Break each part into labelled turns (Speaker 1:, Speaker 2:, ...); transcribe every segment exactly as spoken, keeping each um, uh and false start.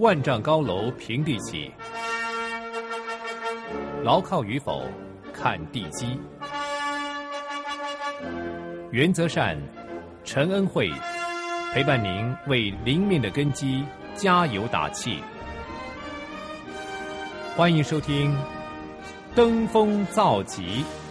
Speaker 1: 万丈高楼平地起，牢靠与否看地基。原则善，陈恩惠陪伴您为灵命的根基加油打气。欢迎收听登峰造极。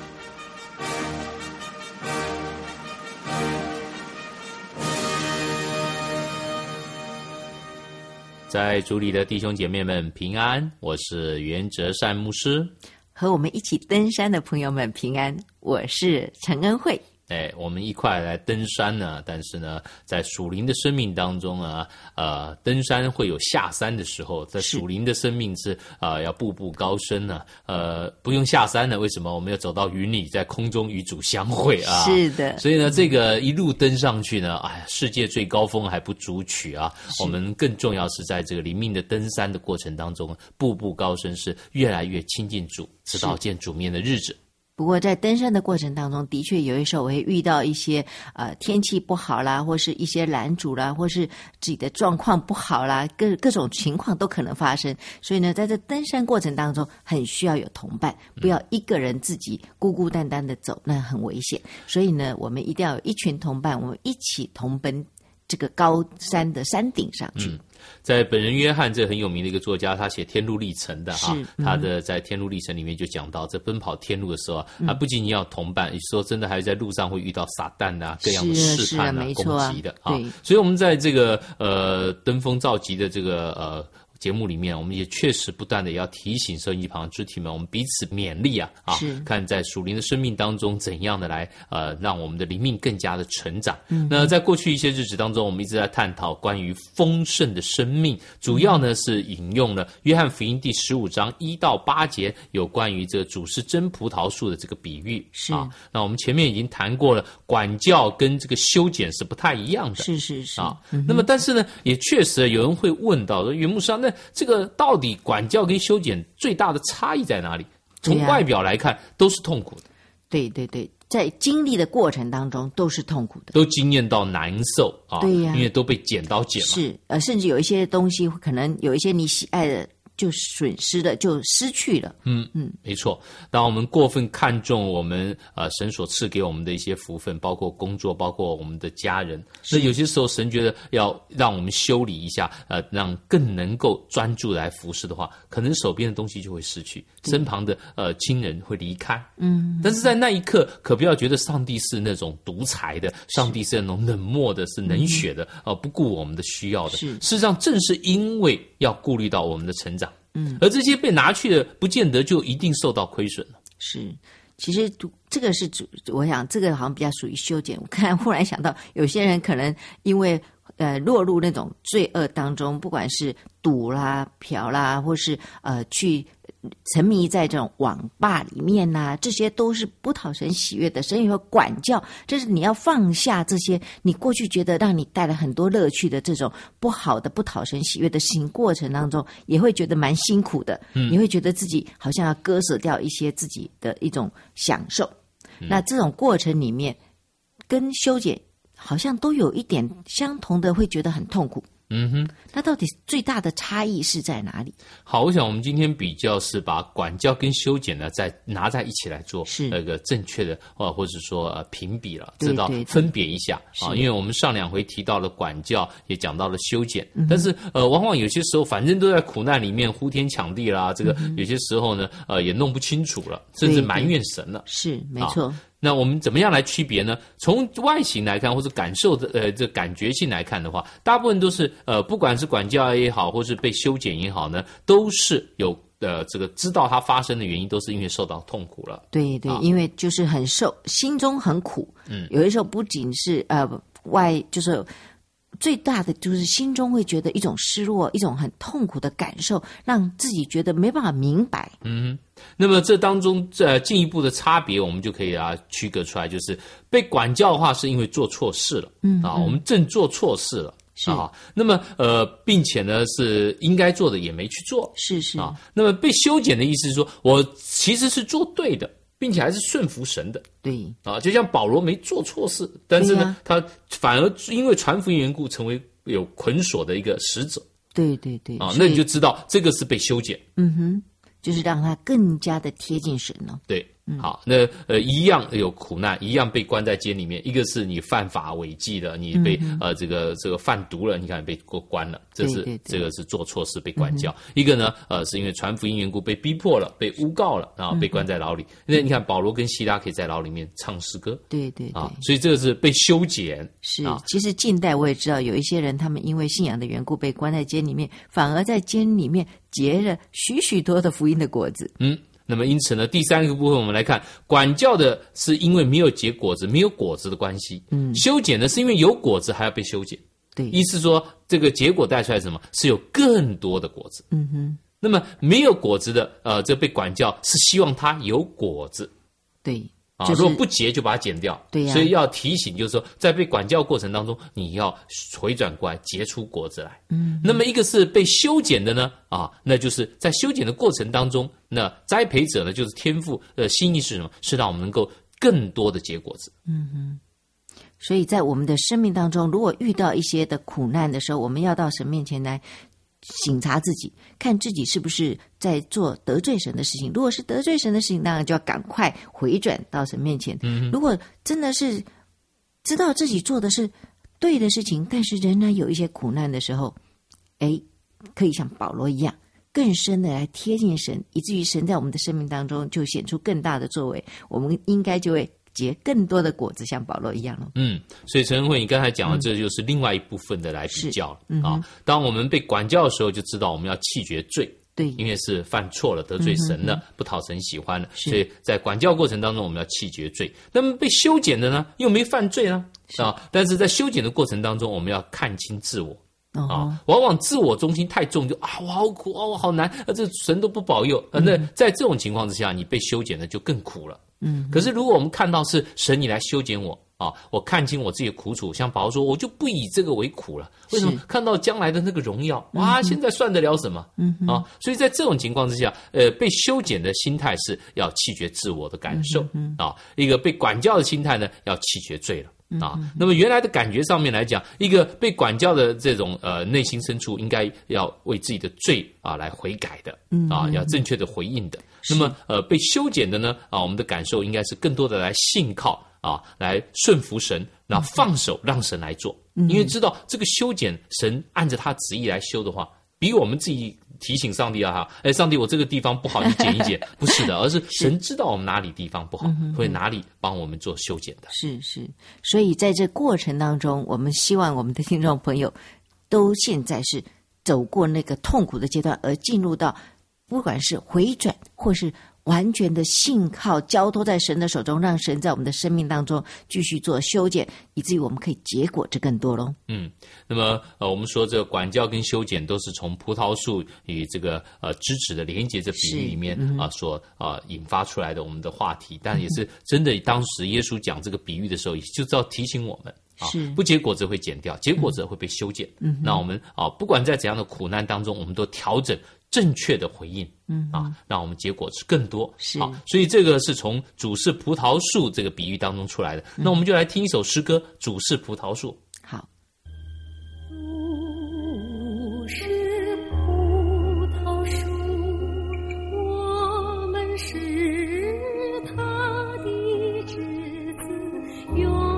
Speaker 2: 在主里的弟兄姐妹们平安，我是袁哲善牧师。
Speaker 3: 和我们一起登山的朋友们平安，我是陈恩惠。
Speaker 2: 哎，我们一块来登山呢，但是呢，在属灵的生命当中呢，呃，登山会有下山的时候，在属灵的生命是呃要步步高升呢，呃，不用下山呢，为什么？我们要走到云里，在空中与主相会啊！
Speaker 3: 是的，
Speaker 2: 所以呢，这个一路登上去呢，哎呀，世界最高峰还不足取啊！我们更重要是在这个灵命的登山的过程当中，步步高升，是越来越亲近主，直到见主面的日子。
Speaker 3: 不过在登山的过程当中，的确有一时候我会遇到一些呃天气不好啦，或是一些拦阻啦，或是自己的状况不好啦，各各种情况都可能发生。所以呢，在这登山过程当中，很需要有同伴，不要一个人自己孤孤单单的走，那很危险。所以呢，我们一定要有一群同伴，我们一起同奔这个高山的山顶上去。嗯，
Speaker 2: 在本人约翰这很有名的一个作家，他写天路历程的哈，
Speaker 3: 嗯、
Speaker 2: 他的在天路历程里面就讲到，在奔跑天路的时候，嗯、他不仅仅要同伴，说真的，还在路上会遇到撒旦啊各样的试探啊、攻击的啊。所以我们在这个呃登峰造极的这个呃。节目里面，我们也确实不断的要提醒收音机旁的肢体们，我们彼此勉励啊啊，看在属灵的生命当中怎样的来呃让我们的灵命更加的成长。嗯，那在过去一些日子当中，我们一直在探讨关于丰盛的生命，主要呢是引用了约翰福音第十五章一到八节有关于这个主是真葡萄树的这个比喻。
Speaker 3: 是
Speaker 2: 啊，那我们前面已经谈过了，管教跟这个修剪是不太一样的。
Speaker 3: 是是是
Speaker 2: 啊，嗯、那么但是呢，也确实有人会问到说，袁牧师啊，那这个到底管教跟修剪最大的差异在哪里？从外表来看，都是痛苦的。
Speaker 3: 对对对，在经历的过程当中都是痛苦的，
Speaker 2: 都经验到难受啊。
Speaker 3: 对呀、啊，
Speaker 2: 因为都被剪刀剪了。
Speaker 3: 是呃，甚至有一些东西，可能有一些你喜爱的就损失了，就失去了。
Speaker 2: 嗯嗯，没错。当我们过分看重我们呃神所赐给我们的一些福分，包括工作，包括我们的家人，那有些时候神觉得要让我们修理一下，呃，让更能够专注来服侍的话，可能手边的东西就会失去，身旁的呃亲人会离开。嗯，但是在那一刻，可不要觉得上帝是那种独裁的，上帝是那种冷漠的，是冷血的，呃，不顾我们的需要的。是，事实上正是因为要顾虑到我们的成长。嗯，而这些被拿去的，不见得就一定受到亏损了。
Speaker 3: 是，其实这个是主，我想这个好像比较属于修剪。我看忽然想到，有些人可能因为呃落入那种罪恶当中，不管是赌啦、嫖啦，或是呃去沉迷在这种网吧里面呐、啊，这些都是不讨神喜悦的。神也会管教，这是你要放下这些你过去觉得让你带来很多乐趣的这种不好的、不讨神喜悦的事情过程当中，也会觉得蛮辛苦的。嗯，你会觉得自己好像要割舍掉一些自己的一种享受。嗯、那这种过程里面，跟修剪好像都有一点相同的，会觉得很痛苦。嗯哼，那到底最大的差异是在哪里？
Speaker 2: 好，我想我们今天比较是把管教跟修剪呢，再拿在一起来做那个正确的，或或者说呃评比了，知道分别一下啊。因为我们上两回提到了管教，也讲到了修剪，嗯、但是呃，往往有些时候反正都在苦难里面呼天抢地啦，这个有些时候呢，呃，也弄不清楚了，甚至埋怨神了。
Speaker 3: 是，没错。啊，
Speaker 2: 那我们怎么样来区别呢？从外形来看，或者感受的呃这感觉性来看的话，大部分都是呃不管是管教也好，或是被修剪也好呢，都是有呃这个知道它发生的原因，都是因为受到痛苦了。
Speaker 3: 对对，啊、因为就是很受，心中很苦。嗯，有的时候不仅是呃外就是。最大的就是心中会觉得一种失落，一种很痛苦的感受，让自己觉得没办法明白。
Speaker 2: 嗯，那么这当中呃进一步的差别，我们就可以啊区隔出来，就是被管教的话是因为做错事了，嗯啊，我们正做错事了。是啊，那么呃，并且呢是应该做的也没去做，
Speaker 3: 是是
Speaker 2: 啊。那么被修剪的意思是说，我其实是做对的，并且还是顺服神的。
Speaker 3: 对
Speaker 2: 啊，就像保罗没做错事，但是呢，啊、他反而因为传福音缘故，成为有捆锁的一个使者。
Speaker 3: 对对对，
Speaker 2: 啊，那你就知道这个是被修剪。
Speaker 3: 嗯哼，就是让它更加的贴近神了。
Speaker 2: 对。好，那呃一样有苦难，一样被关在监里面。一个是你犯法违纪了，你被、嗯、呃这个这个贩毒了，你看被关了，这是
Speaker 3: 对对对
Speaker 2: 这个是做错事被管教。嗯、一个呢呃是因为传福音缘故被逼迫了，被诬告了，然后被关在牢里。那、嗯、你看保罗跟希拉可以在牢里面唱诗歌，
Speaker 3: 对对对，
Speaker 2: 啊，所以这个是被修剪。
Speaker 3: 是，
Speaker 2: 啊、
Speaker 3: 其实近代我也知道有一些人，他们因为信仰的缘故被关在监里面，反而在监里面结了许许多的福音的果子。
Speaker 2: 嗯。那么因此呢，第三个部分我们来看，管教的是因为没有结果子，没有果子的关系。嗯，修剪呢是因为有果子还要被修剪。
Speaker 3: 对，
Speaker 2: 意思说这个结果带出来什么？是有更多的果子。
Speaker 3: 嗯哼。
Speaker 2: 那么没有果子的，呃，这被管教是希望它有果子。
Speaker 3: 对。
Speaker 2: 啊，
Speaker 3: 就是、
Speaker 2: 如果不结就把它剪掉。
Speaker 3: 对呀、啊。
Speaker 2: 所以要提醒，就是说，在被管教过程当中，你要回转过来结出果子来。嗯。那么一个是被修剪的呢，啊，那就是在修剪的过程当中，那栽培者呢，就是天父的心意是什么？是让我们能够更多的结果子。
Speaker 3: 嗯哼。所以在我们的生命当中，如果遇到一些的苦难的时候，我们要到神面前来省察自己，看自己是不是在做得罪神的事情。如果是得罪神的事情，当然就要赶快回转到神面前。嗯、如果真的是知道自己做的是对的事情，但是仍然有一些苦难的时候，哎，可以像保罗一样，更深的来贴近神，以至于神在我们的生命当中就显出更大的作为，我们应该就会结更多的果子，像保罗一样了。
Speaker 2: 嗯，所以陈恩惠，你刚才讲的，这就是另外一部分的来比较了、
Speaker 3: 嗯、
Speaker 2: 啊。当我们被管教的时候，就知道我们要弃绝罪，
Speaker 3: 对，
Speaker 2: 因为是犯错了，得罪神了，嗯、不讨神喜欢了，
Speaker 3: 所
Speaker 2: 以在管教过程当中，我们要弃绝罪。那么被修剪的呢，又没犯罪呢啊，但是在修剪的过程当中，我们要看清自我。
Speaker 3: 哦、
Speaker 2: 啊，往往自我中心太重，就啊，我好苦啊，我好难啊，这神都不保佑。啊、那在这种情况之下，你被修剪的就更苦了。
Speaker 3: 嗯，
Speaker 2: 可是如果我们看到是神你来修剪我啊，我看清我自己的苦楚，像保罗说，我就不以这个为苦了。为什么？看到将来的那个荣耀，哇，现在算得了什么？
Speaker 3: 嗯
Speaker 2: 啊，所以在这种情况之下，呃，被修剪的心态是要弃绝自我的感受、
Speaker 3: 嗯、
Speaker 2: 啊，一个被管教的心态呢，要弃绝罪了。啊，那么原来的感觉上面来讲，一个被管教的这种呃内心深处，应该要为自己的罪啊来悔改的，啊，要正确的回应的。那么呃被修剪的呢，啊，我们的感受应该是更多的来信靠啊，来顺服神，然后放手让神来做，因为知道这个修剪，神按着他旨意来修的话，比我们自己提醒上帝啊哈，哎，上帝，我这个地方不好，你剪一剪，不是的，而是神知道我们哪里地方不好，
Speaker 3: 嗯、
Speaker 2: 会哪里帮我们做修剪的。
Speaker 3: 是是，所以在这过程当中，我们希望我们的听众朋友都现在是走过那个痛苦的阶段，而进入到不管是回转或是完全的信靠交托在神的手中，让神在我们的生命当中继续做修剪，以至于我们可以结果这更多咯。
Speaker 2: 嗯，那么呃，我们说这个管教跟修剪都是从葡萄树与这个呃枝子的连结这比喻里面啊、嗯呃、所啊、呃、引发出来的我们的话题，但也是真的，当时耶稣讲这个比喻的时候，就知道提醒我们。啊，不结果子会剪掉，结果子会被修剪。嗯，那我们啊，不管在怎样的苦难当中，我们都调整正确的回应。嗯，啊，让我们结果子更多。
Speaker 3: 是
Speaker 2: 啊，所以这个是从主是葡萄树这个比喻当中出来的。嗯、那我们就来听一首诗歌《主是葡萄树》。
Speaker 3: 好。
Speaker 4: 主是葡萄树，我们是他的枝子，永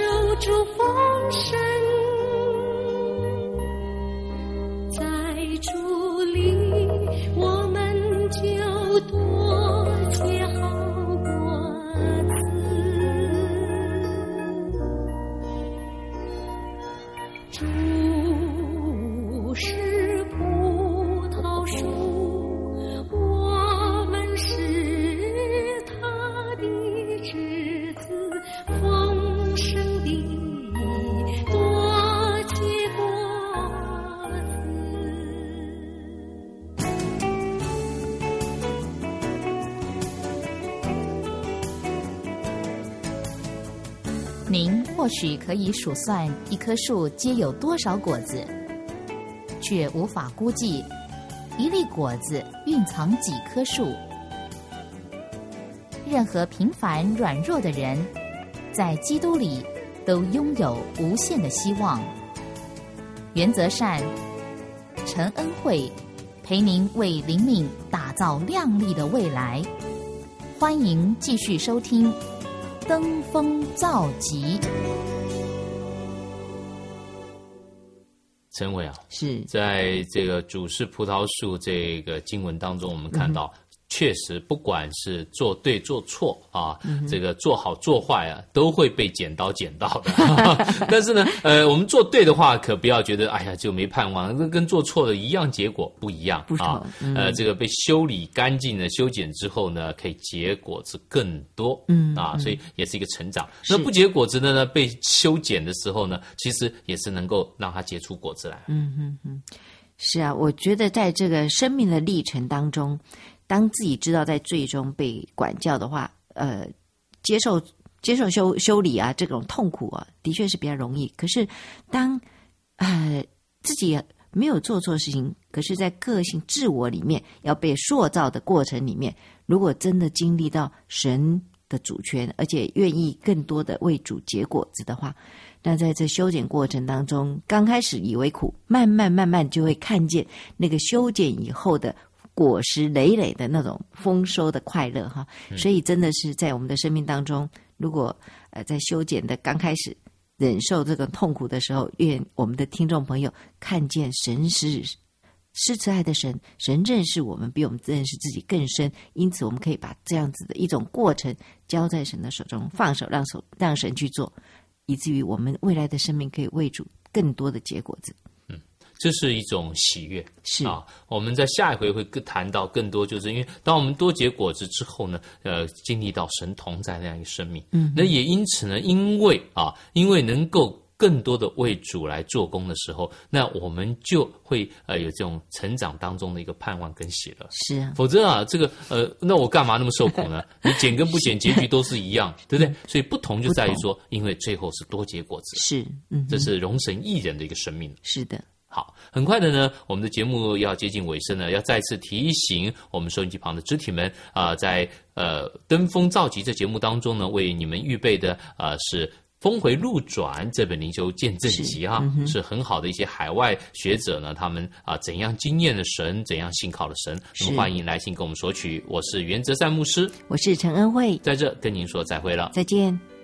Speaker 4: 在主
Speaker 5: 您或许可以数算一棵树结有多少果子，却无法估计一粒果子蕴藏几棵树。任何平凡软弱的人，在基督里都拥有无限的希望。原则善，陈恩惠陪您为灵命打造亮丽的未来。欢迎继续收听登峰造极。
Speaker 2: 陈伟啊，
Speaker 3: 是
Speaker 2: 在这个主是葡萄树这个经文当中，我们看到、嗯、确实不管是做对做错啊、嗯，这个做好做坏啊，都会被剪刀剪到的。但是呢，呃，我们做对的话，可不要觉得哎呀就没盼望，跟跟做错的一样，结果不一样
Speaker 3: 不
Speaker 2: 啊、嗯。呃，这个被修理干净的修剪之后呢，可以结果子更多。嗯啊，所以也是一个成长。那不结果子的呢，被修剪的时候呢，其实也是能够让它结出果子来。
Speaker 3: 嗯嗯嗯，是啊，我觉得在这个生命的历程当中，当自己知道在最终被管教的话，呃，接受接受修修理啊，这种痛苦啊，的确是比较容易。可是当呃自己没有做错事情，可是在个性自我里面要被塑造的过程里面，如果真的经历到神的主权，而且愿意更多的为主结果子的话，那在这修剪过程当中，刚开始以为苦，慢慢慢慢就会看见那个修剪以后的果实累累的那种丰收的快乐哈。所以真的是在我们的生命当中，如果呃在修剪的刚开始忍受这个痛苦的时候，愿我们的听众朋友看见神是是慈爱的神，神认识我们比我们认识自己更深，因此我们可以把这样子的一种过程交在神的手中，放手让手让神去做，以至于我们未来的生命可以为主更多的结果子。
Speaker 2: 嗯，这是一种喜悦。
Speaker 3: 是
Speaker 2: 啊，我们在下一回会谈到更多，就是因为当我们多结果子之后呢，呃，经历到神同在那样一个生命。嗯，那也因此呢，因为啊，因为能够更多的为主来做工的时候，那我们就会呃有这种成长当中的一个盼望跟喜乐。
Speaker 3: 是啊，
Speaker 2: 否则啊，这个呃，那我干嘛那么受苦呢？你剪跟不剪，结局都是一样，对不对？所以不同就在于说，因为最后是多结果子，
Speaker 3: 是，嗯，
Speaker 2: 这是荣神益人的一个生命。
Speaker 3: 是的。
Speaker 2: 好，很快的呢，我们的节目要接近尾声了，要再次提醒我们收音机旁的肢体们啊、呃，在呃登峰造极这节目当中呢，为你们预备的呃是峰回路转这本灵修见证集哈、嗯，是很好的一些海外学者呢，他们啊怎样经验了神，怎样信靠了神。那么欢迎来信跟我们索取。我是袁哲善牧师，
Speaker 3: 我是陈恩惠，
Speaker 2: 在这跟您说再会了，
Speaker 3: 再见。